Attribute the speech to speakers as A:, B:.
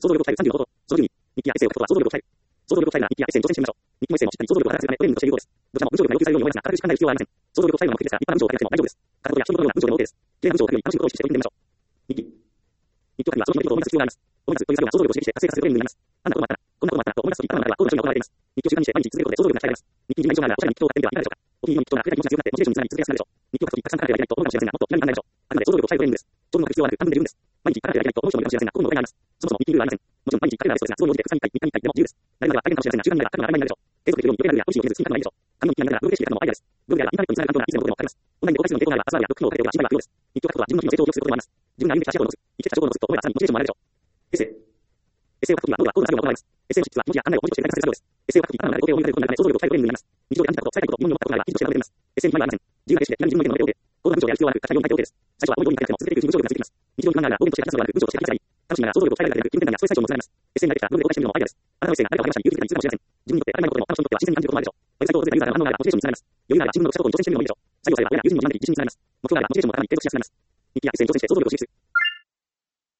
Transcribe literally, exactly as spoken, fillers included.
A: 想像力を鍛えるさんじゅうのこと。そのじゅうに、日記やエッセイを書くことは想像力を鍛える。想像力を鍛えるなら日記やエッセイに挑戦してみましょう。日記もエッセイもしっかり想像力を働かせるためトレーニングとして有効です。どちらも文章力が要求されるように思いますが、堅苦しく考える必要はありません。想像力を鍛えるのが目的ですが、一般文章を書かなくても大丈夫です。片言や一言のような文章でも OK です。綺麗な文章を書くように楽しいことを意識して取り組んでみましょう。日記。日記を書くにはその日の出来事を思い出す必要があります。思い出すという作業が想像力を刺激して活性化させるトレーニングになります。あんなこともあったら、こんなこともあったらと思い出すといったのがあれば、こういうのを行われています。日記を習慣にして毎日続けることで想像力が鍛えられます。日記に自分の印象があるおしゃれな日記を書ってみてはいかがでしょうか。お気に入りの日記とな触れた気持ちが強くなってモチベーションにつながり続けやすくなるでしょう。日記を書くときたくさん書かなければいけないと思うかもしれませんが、もっと気軽に考えましょう。あくまで想像力を鍛えるトレーニングです。長文を書く必要はなく、半分で十分です。毎日書かなければいけないと思う人もいるかもしれませんが、心の上にあります。そもそも日記ルールはありません。もちろん毎日書けるのはベストですが、都合に応じてふつかにいっかい、みっかにいっかいでも自由です。誰々は大変かもしれませんが、習慣になれば書くのが当たり前になるでしょう。継続できるように予定などやポリシーを決めず、好きに書くのはいいでしょう。紙の日記にながらブログ形式で書くのもアイデアです。ブログであればインターネットにつながる環境ならいつでもどこでも書けます。オンラインで公開するのに抵抗があれば、アスバルやブックノートを書いておけば信頼は不要です。日記を書くことは自分の日々の成長を記録することでもあります。自分が歩み出した足跡を残す、生きてきた証拠を残すと思えばさらにモチベーションも上がるでしょう。エッセイ。エッセイを書くときは、コードはコードの作業が行われます。エッセイの執筆は気持ちや考えを文字として具体化させる作業です。エッセイを書くとき、頭の中で工程を思い浮かべることになるため、想像力を鍛えるトレーニングになります。日常で感じたこと、伝えたいこと、疑問に思ったことがあれば記事としてまとめます。エッセイにはありません。自由な形式で気軽に自分の意見を述べて OK。高度な文章でやる必要はなく、書きたいように書いて OK です。最初は多いように書いても続けていくうちに文章力がついてきます。日常に不安があるが、表現として話すのではなく、文章として書きたい。楽しみながら想像力を鍛えられるだけで気分転換やストレス解消もつながります。エッセイに慣れてきたブログで公開してみるのもアイデアです。あなたのエッセイが誰かを励ましたり勇気づけたりするかもしれません。自分にとって当たり前のことでも、他の人にとっては自然に感じることもあるでしょう。ウェブサイトを訪れたユーザーの反応があればモチベーションにつながります。余裕があれば自分の読したことに挑戦してみるのもいいでしょう。作業されば親や友人に学んで自信につながります。目標があればモチベーションも高まり継続しやすくなります。日記やエッセイに挑戦して想像力を刺激する。